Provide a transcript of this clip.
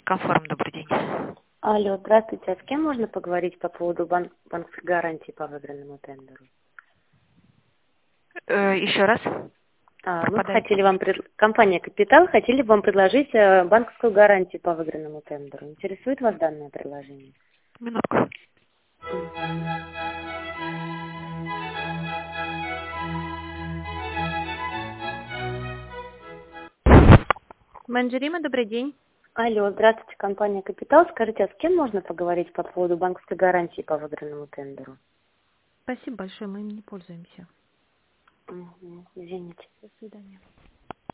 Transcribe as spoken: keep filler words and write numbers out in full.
Комфорум, добрый день. Алло, здравствуйте. А с кем можно поговорить по поводу бан- банковской гарантии по выигранному тендеру? Э, еще раз. А, мы бы Пропадает. хотели вам, пред- компания «Капитал», хотели бы вам предложить э, банковскую гарантию по выигранному тендеру. Интересует вас данное предложение? Минутку. Манжерима, добрый день. Алло, здравствуйте, компания «Капитал». Скажите, а с кем можно поговорить по поводу банковской гарантии по выигранному тендеру? Спасибо большое, мы им не пользуемся. Мгм, извините. До свидания.